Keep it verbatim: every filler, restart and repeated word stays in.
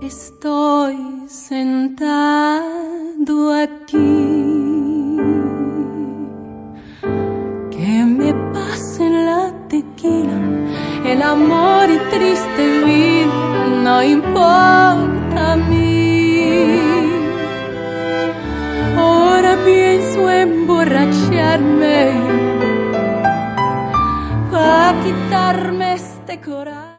Estoy sentado aquí, que me pasen la tequila, el amor y triste vida no importa a mí. Ahora pienso emborracharme para quitarme este coraje.